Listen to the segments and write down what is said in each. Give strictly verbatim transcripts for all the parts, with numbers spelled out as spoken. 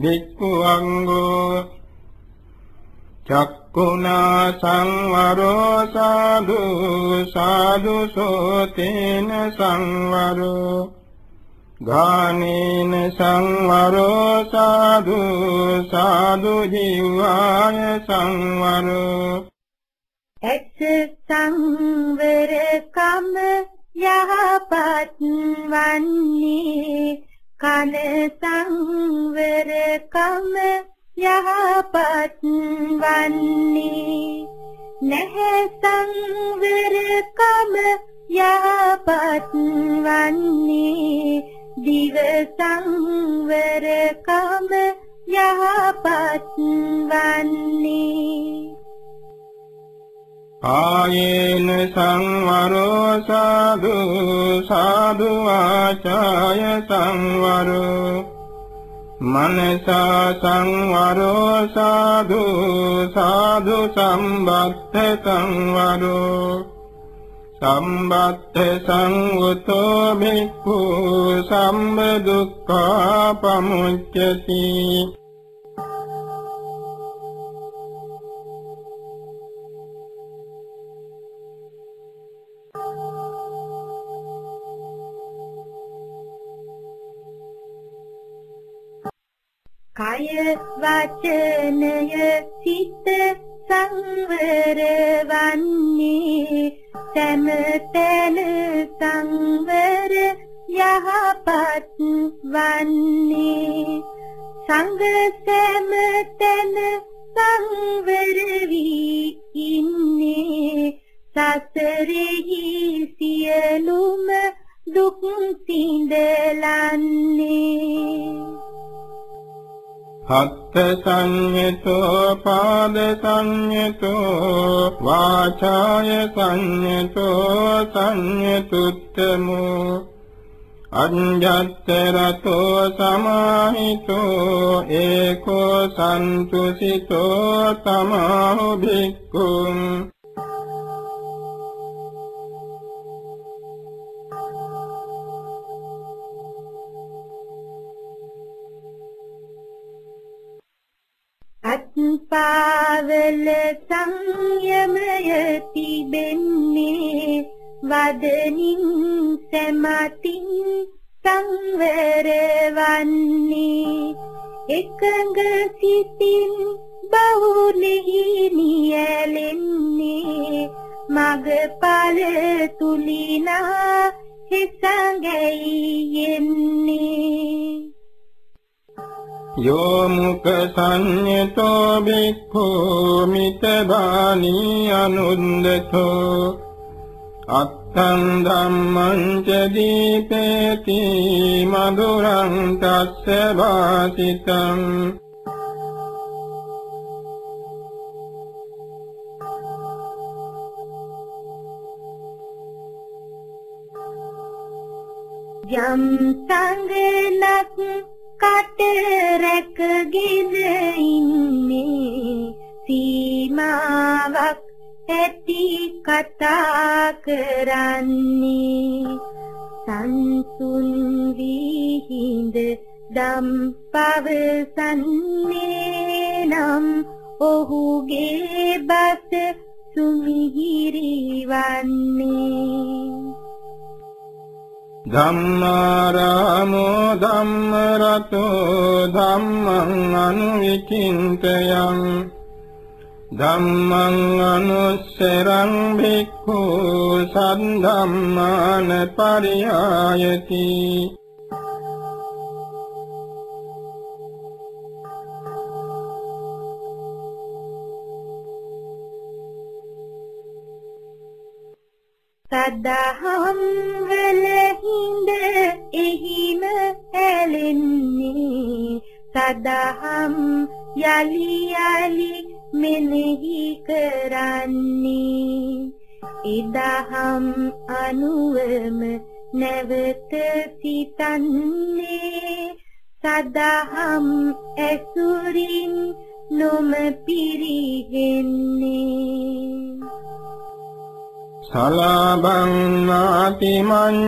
භික්ඛුවංගෝ චක්ඛුනා සංවරෝ සාදු සාදු සෝතේන සංවරෝ ගානේන සංවරෝ සාදු සාදු ජීවාය සංවරෝ එත් සංවර කම යහපත් වන්නේ කන සංවර කම යහපත් වන්නේ නැහැ සංවර කම යහපත් වන්නේ දිව සංවර කම යහපත් වන්නේ ආයේන සංවරෝ සාදු සාදු ආචාය සංවරෝ මනසා සංවරෝ සාදු සාදු සම්බත්ත සංවරෝ සම්බත්ත සංවතෝ භික්ඛු සම්බ දුක්ඛා පමුච්චති කය වචනය සිත සංවර වන්නේ සෑම සංවර යහපත් වන්නේ සංඝ සෑම තැන සංවර වී ඉන්නේ සසරෙහි සියලුම දුක් සිඳලන්නේ හත්ත සංයතෝ පාද සංයතෝ වාචාය සංයතෝ සංයතුත්තමෝ අඤ්ඤත්තරතෝ සමාහිතෝ ඒකෝ සන්තුසිතෝ තමාහු භික්ඛුං අත්පාවල සංයමය තිබෙන්නේ වදනින් සැමතින් සංවර වන්නේ එකඟ සිතින් බහුලෙහි නියැලෙන්නේ මගපල තුලිනා හිසඟෙන්නේ යෝ මුක සංයතෝ භික්ඛු මිතබානී අනුන්දතෝ අත්තං ධම්මං ච දීපේති මధుරං තස්ස වාසිතං යම් සංගලක් කට රැකගෙන ඉන්නේ සීමාවක් ඇති කතා කරන්නේ සංසුන් විහිඳ දම් පවසන්නේ නම් ඔහුගේ බස සුමිහිරි වන්නේ ධම්මාරාමෝ ධම්මරතෝ ධම්මං අනුවිචින්තයං ධම්මං අනුස්සරං භික්ඛු සද්ධම්මාන පරියායති සදහම් වල හිඳ එහිම ඇලෙන්නේ සදහම් යලි යලි මෙනෙහි කරන්නේ ඉදහම් අනුවම නැවත සිතන්නේ සදහම් ඇසුරින් නොම පිරිහෙන්නේ සලාබං නාති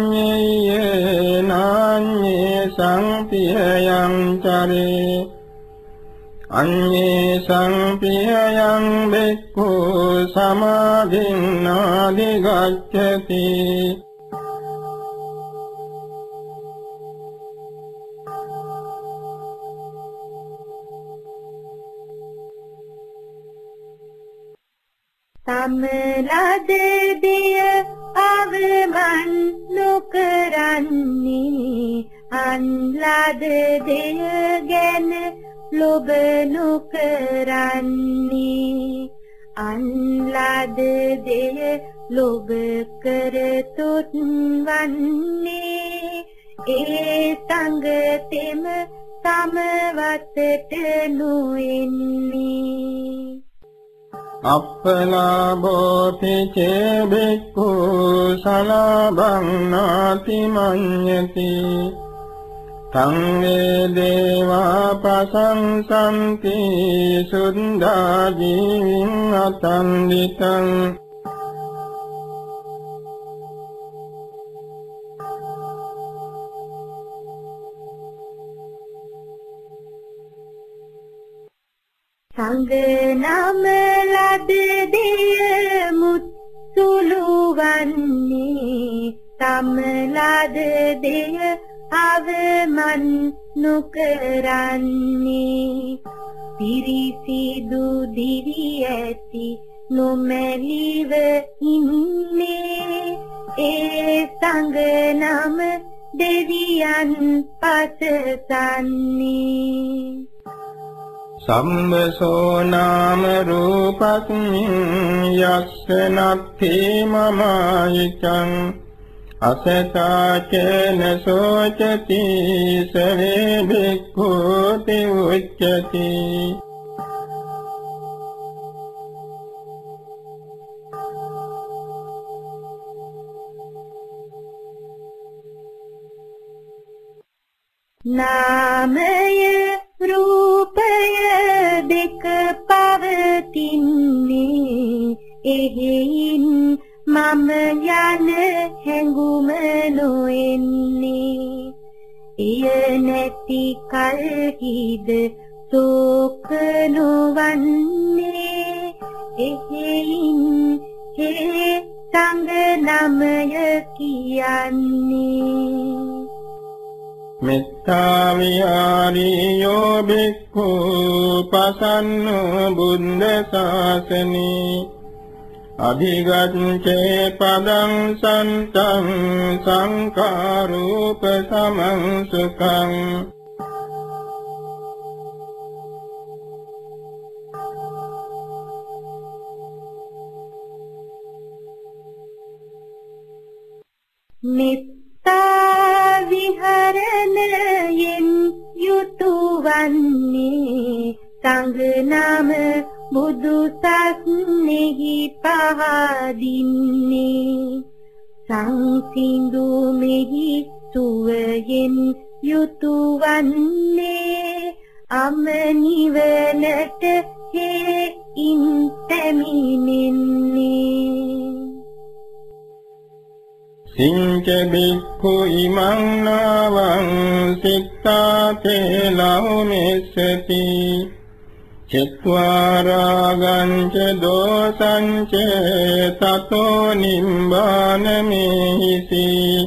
මඤ්ඤේ නාඤ්ඤේ සංතියං චරේ අඤ්ඤේ සංපියයන් බික්ඛු සමාධින් ආදිගච්ඡති තමලද දෙය අවමන් නොකරන්නේ අන්ලද දෙය ගැන ලොබ නොකරන්නේ අන්ලද දෙය ලොබ කරතොත් වන්නේ ඒ සංගතෙම තමවතට නොෙන්නේ අප්පලාභෝති චේ බික්ඛු සලාභං නාති මඤ්ඤති තං වේ දේවා ප්‍රසංසන්ති සුද්ධා ජීවින් අතන්දිතං සංගනම ලද දෙය මුත්සුළු වන්නේ තමලද දෙය අවමන් නොකරන්නේ පිරිසිදු දිවි ඇති නොමැලිව ඉන්නේ ඒ සංගනම දෙවියන් පසසන්නේ සම්මසෝ නාම රූපස්මින් යස්ස නත්ථි මමායිකං අසතාචේන සෝචති සවේ භික්ඛුති උච්චති නාමය රූපය දෙක පවතින්නේ එහෙයින් මම යන හැඟුම නොෙන්නේ එය නැති කල්හිද සෝක නොවන්නේ එහෙයින් හේ සංගනමය කියන්නේ මෙත්තා විහාරියෝ බික්ඛු පසන්නෝ බුද්ධ ශාසනේ අධිගච්ඡේ පදං සන්තං සංඛාරූප සමං සුඛං මෙත්තා විහරණයෙන් යුතුවන්නේ සංඝනාම බුදු සසුනේහි පහදින්නේ සංසිඳු මෙහි සුවයෙන් යුතුවන්නේ අමනිවනට හේයින් පැමිණෙන්නේ සිංච බික්ඛු ඉමං නාවං සික්ඛාතේ ලෞමෙස්සති චත්වාරාගං ච දෝසං ච තතෝ නිම්බානමේසි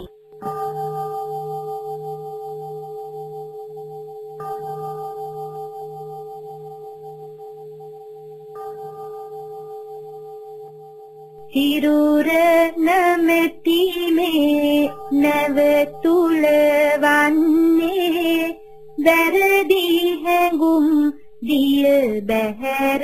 සිරුර නැමැති මේ නැව තුල වන්නේ වැරදි හැඟුම් දිය බහැර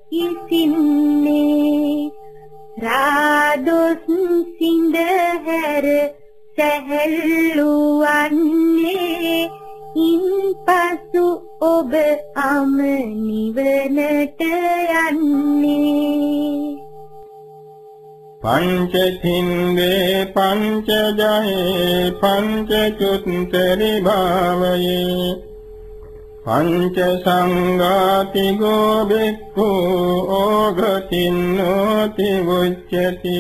ඉසින්නේ රාදොස් සිඳ හැර සැහැල්ලු වන්නේ ඉන්පසු ඔබ අම නිවනට යන්නේ පංච තින්දේ පංච ජයේ පංච චුත්තරි භාවයේ පංච සංඝාති ගෝ බික්ඛු ඕඝතින්නෝති උච්චති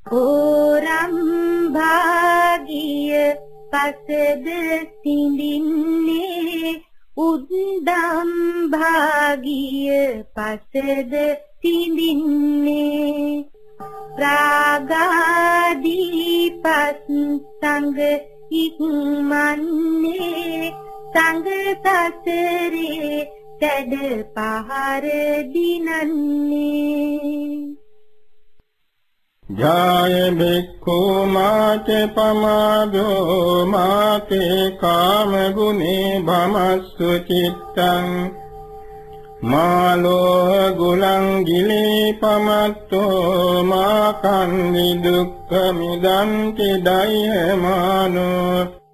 ඕරම් භාගිය පසද සිඳින්නේ උද්දම් භාගිය පසද සිඳින්නේ රාගාදී පස් සංග ඉක්මන්නේ සංග සසරේ සැඩ පහර දිනන්නේ ජාය බික්ඛු මාචේ පමාදෝ මාතේ කාම ගුනේ භමස්සු චිත්තං මාලෝ ගුලං ගිලී පමත්තෝ මා කන්දි දුක්ඛ මිදන්ති දයමානෝ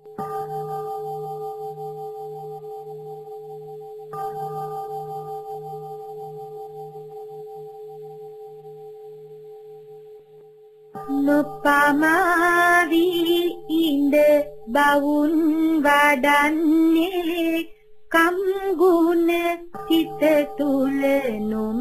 නොපමාවි ඉඳ බවුන් වඩන්නේ කම් ගුණ සිත තුල නොම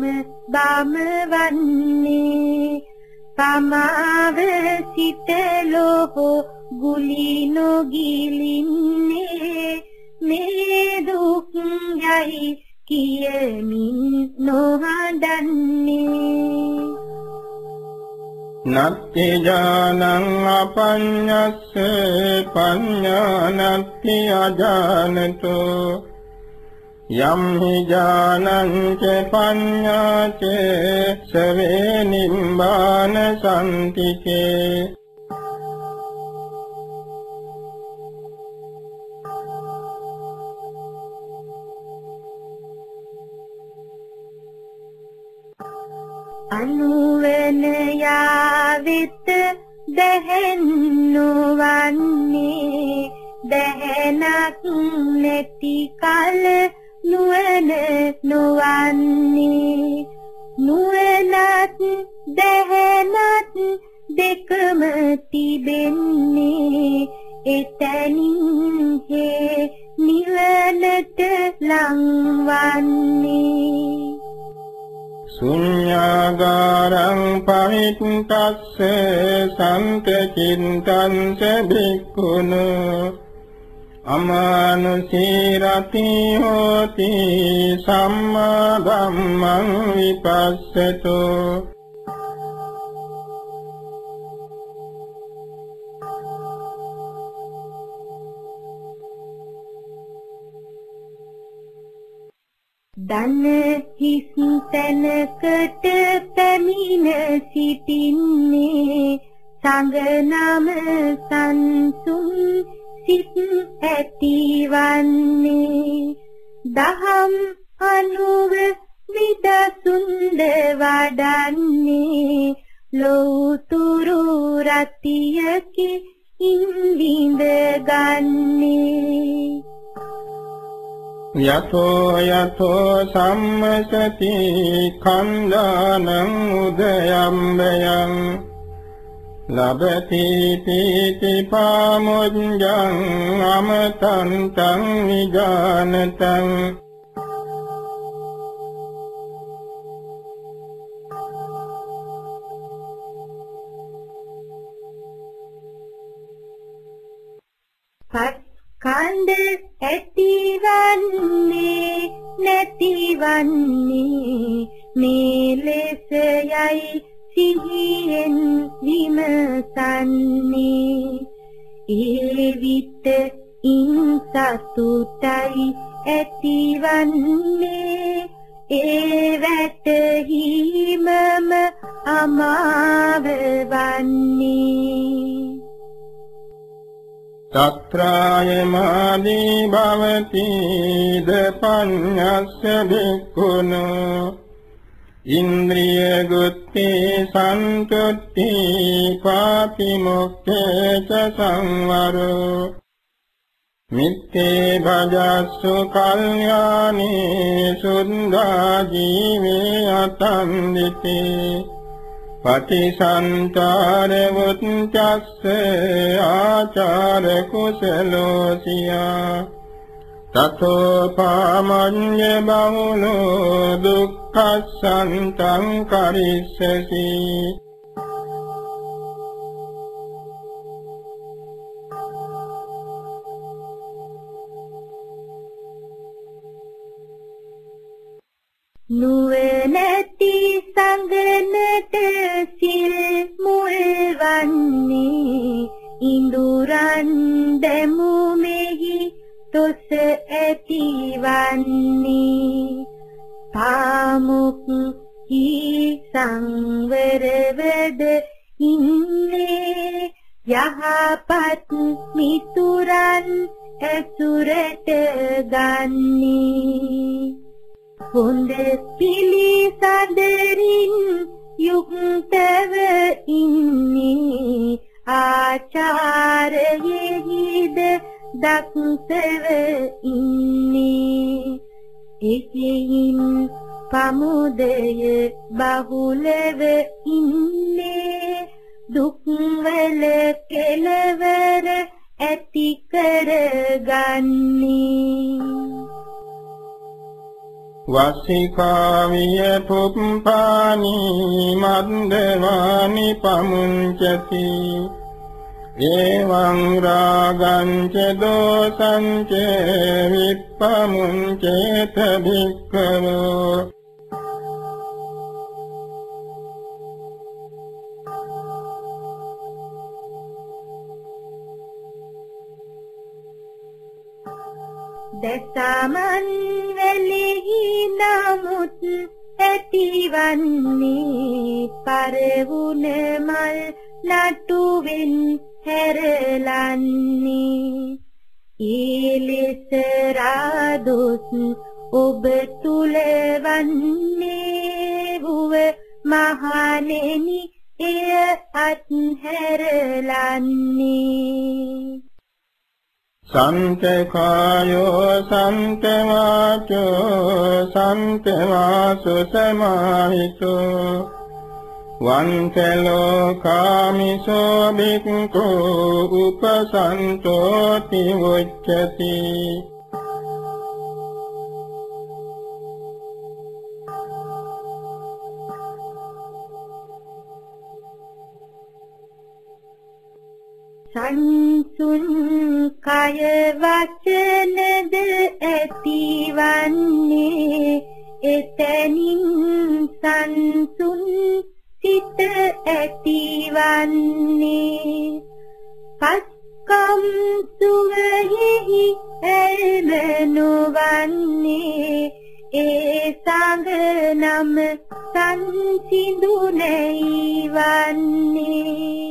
බමවන්නේ පමාව සිත ලෝහ ගුලි නොගිලින්නේ මේ දුක් යයි කියමින් නොහඬන්නේ නත්ති ජානං අපඤ්ඤස්ස පඤ්ඤානත්ති අජානතෝ යම් හි ජානං ච පඤ්ඤා ච සවේ නිම්බාන සම්තිකේ අනුවන යාවිත දැහැන්නවන්නේ දැහැනක් නැති කල නුවණ නොවන්නේ නුවණත් දැහැනත් දෙකම තිබෙන්නේ එතනින් හේ නිවනට ලංවන්නේ ශුඤ්ඤාගාරං පවිත්තස්ස සම්පචින්තං ස භික්ඛුනෝ අමානුසීරති හෝති සම්මා ධම්මං විපස්සතෝ දන හිස් තැනකට පැමිණ සිටින්නේ සංගනම සංසුන් සිත් ඇතිවන්නේ දහම් අනුව විදසුන්ද වඩන්නේ ලෝතුරු රතියකි ඉන්දින්ද ගන්නේ යතෝ යතෝ සම්මසති කන්දානං උදයම්බයං ලබති පීති පාමුඤ්ජං අමතං තං විජානතං කන්ද ඇතිවන්නේ නැතිවන්නේ මේ ලෙස යයි සිහියෙන් විමසන්නේ ඒ විට ඉන් සතුටයි ඇතිවන්නේ ඒ වැටහීමම අමාව වන්නේ තත්‍රාය මාදී භවති දපඤ්ඤස්ස භික්ඛුනෝ ඉන්ද්‍රිය ගුත්ති සන්තුට්ඨි පාතිමොක්ඛේ ච සංවරෝ මිත්තේ භජස්සු කල්යානේ සුද්ධා ජීවේ අතන්දිතේ පටිසන්තාර වුච්චස්ස ආචාර කුසලෝසියා තතෝ පාමඤ්ඤ බහුලෝ දුක්ඛසන්තං කරිස්සසි නුවණැති සංගනට සිල් මුල් වන්නේ ඉඳුරන් දෙමුමෙහි තොස ඇතිවන්නේ පාමුක් හි සංවරවද ඉන්නේ යහපත් මිතුරන් ඇසුරට ගන්නේ හොඳ පිළිසඳරින් යුක්තව ඉන්නේ ආචාරයෙහිද දක්ෂව ඉන්නේ එසෙයින් පමුදය බහුලව ඉන්නේ දුක්වල කෙලවර ඇති කරගන්නේ වසිකාවිය පුප්පානි මන්දවානි පමුංචති එවං රාගං ච දෝසං ච විප්පමුංචේත භික්ඛවෝ දසමන් වෙලෙහි නමුත් ඇතිවන්නේ පරවුණ මල් නටුවෙන් හැරලන්නේ ඊලෙස රාදොස් ඔබ තුල වන්නේ වූ මහණෙනි එය අත්හැරලන්නේ සන්තකායෝ සන්තවාචෝ සන්තවාසු සමාහිතෝ වන්තලෝකාමිසෝ බික්ඛෝ උපසන්තෝති උච්චති සංසුන් කය වචනද ඇතිවන්නේ එතනින් සංසුන් සිත ඇතිවන්නේ පස්කම් සුවයෙහි ඇල්මනුවන්නේ ඒ සංග නම සංසිඳුනෙයි වන්නේ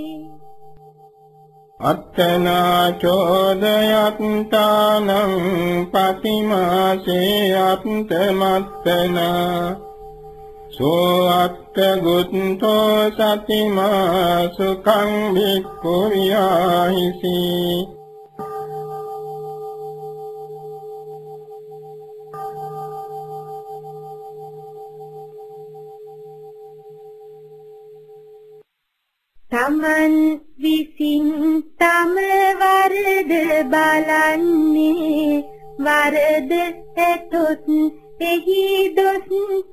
අත්තනා චෝදයත්තානං පතිමාසේ අත්තමත්තනා සෝ අත්ත ගුත්තෝ සතිමා සුඛං භික්ඛු විහාහිසි තමන් විසින් තම වරද බලන්නේ වරද ඇතොත් එහි දොස්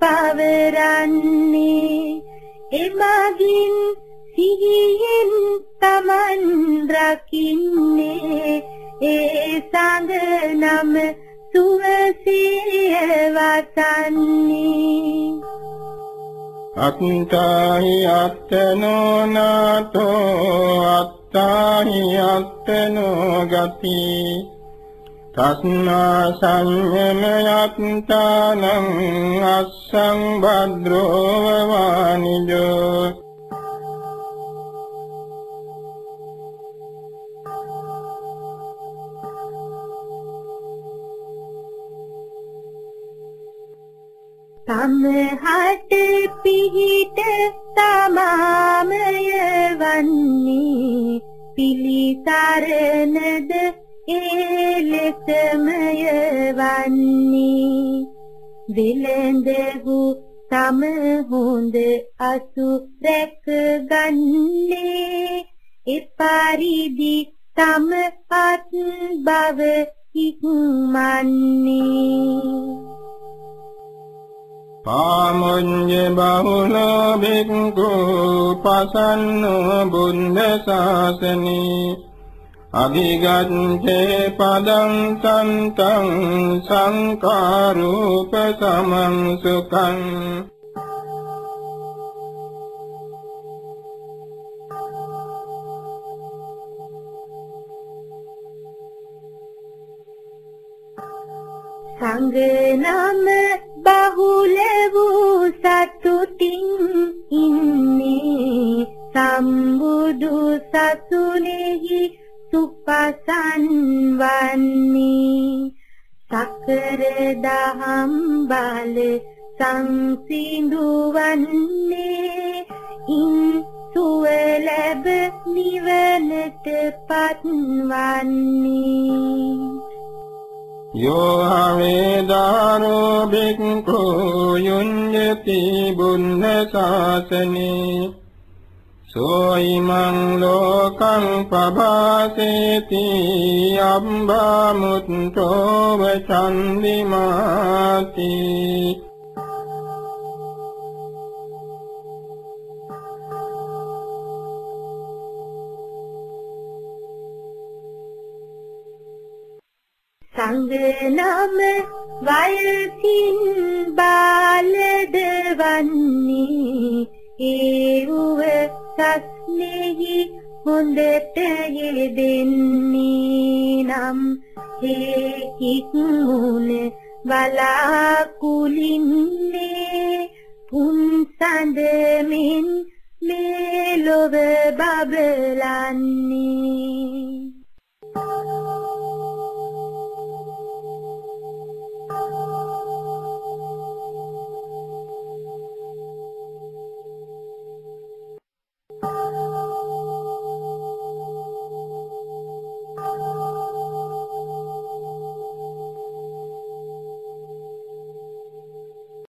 පවරන්නේ එමගින් සිහියෙන් තමන් රකින්නේ ඒ සංග නම සුවසිය වසන්නේ අත්තාහි අත්තනෝ නාතෝ අත්තාහි අත්තනෝ ගති තස්මා සංයමයත්තානං අස්සං භද්‍රෝ වානිජෝ තමහට පිහිට තමාමය වන්නේ පිලිසරණද ඒ ලෙසමය වන්නේ විලඳහු තම හොඳ අසු රැක ගන්නේ එපරිදි තම අත් බව ඉක්මන්නේ පාමුඤ්ඤ බහුලෝ භික්ඛු පසන්නෝ බුද්ධ ශාසනේ අධිගච්ඡේ පදං සන්තං සංකාරූප සමං සුඛං සංගනම බහුල වූ සතුටින් ඉන්නේ සම්බුදු සසුනේහි සුපසන් වන්නේ සකර දහම් බල සංසිඳු වන්නේ ඉන් සුව ලැබ නිවනට පත්වන්නේ යෝ හවේදාරෝ බික්ඛු යුඤ්ජති බුද්ධ ශාසනේ සෝයිමං ලෝකං පබාසේති අම්බාමුත්තෝ වචන්දිමාති සංගනම වයසින් බාලද වන්නේ ඒ උව සස්නෙහි හොඳට යෙදෙන්නේ නම් ඒ කික්මුණ වලාකුලින්නේ පුන්සඳ මෙන් මේ ලොව බබලන්නේ